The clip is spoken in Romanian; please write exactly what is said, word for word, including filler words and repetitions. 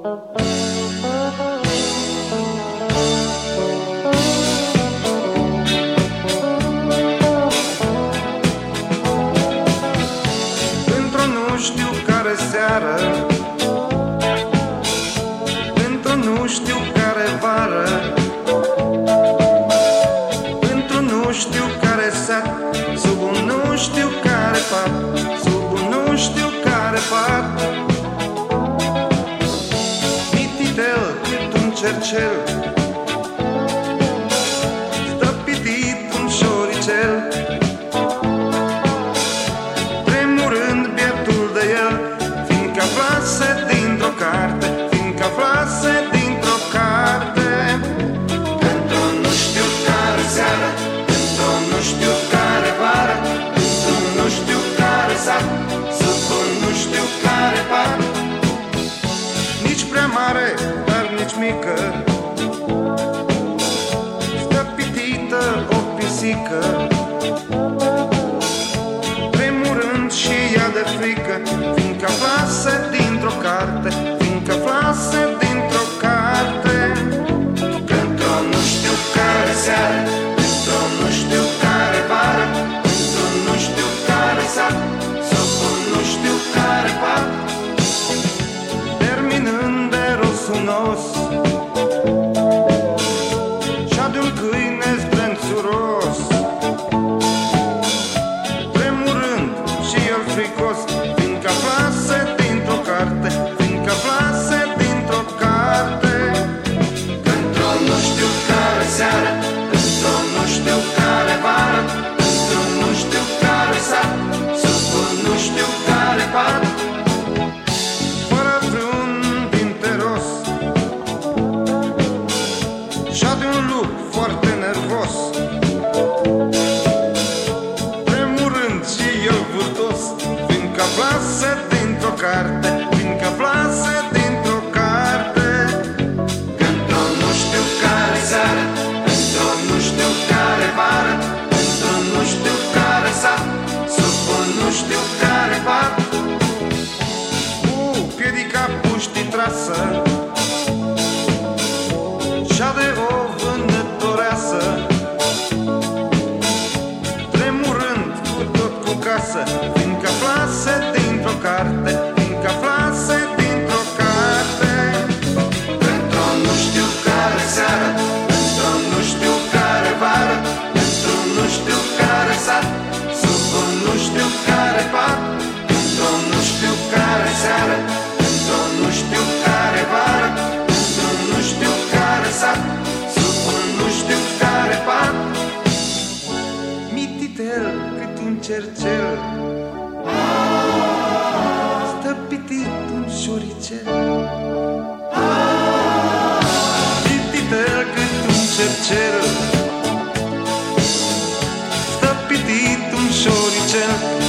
Într-o nu știu care seară, într-o nu știu care vară, într-un nu știu care sat, sub un nu știu care pat, sub un nu știu care pat. Mititel cât un cercel, stă pitit un șoricel, tremurând bietul de el, fiindcă aflase dintr-o carte, fiindcă aflase dintr-o carte. Într-o nu știu care seară, într-o nu știu care vară, într-un nu știu care sat, sub un nu știu care pat. Nici prea mare, dar nici mică, stă pitită o pisică, tremurând și ea de frică, fiindcă aflase dintr-o carte, fiindcă aflase dintr-o carte. Că într-o nu știu care seară, într-o nu știu care vară, într-un nu știu care sat, sub un nu știu care pat. Terminând de rosunos și-a de-un câine zdrențuros, tremurând și el fricos, fiindcă aflase dintr-o carte, fiindcă aflase dintr-o carte. Că într-o nu știu care seară, într-o nu știu care vară, într-un nu știu care sat, sub un nu știu care pat. Fără vreun dinteros și-a de un lup foarte nervos, tremurând și el vârtos, fiindcă aflase dintr-o carte, fiindcă aflase dintr-o carte. Că într-o nu știu care seară, într-o nu știu care vară, într-un nu știu care sat, sub un nu știu care pat. Cu piedica puștii trasă și-a de o vânătoreasă, tremurând cu tot cu casă, fiindcă aflase dintr-o carte, fiindcă aflase dintr-o carte. Într-o nu știu care seară, într-o nu știu care vară, într-un nu știu care sat, sub un nu știu care pat. Într-o nu știu care seară, într-o nu știu care vară, într-un nu știu care sat, sub un nu știu care pat. Mititel cât un cercel, stă pitit un șoricel, mititel cât un cercel, stă pitit un șoricel.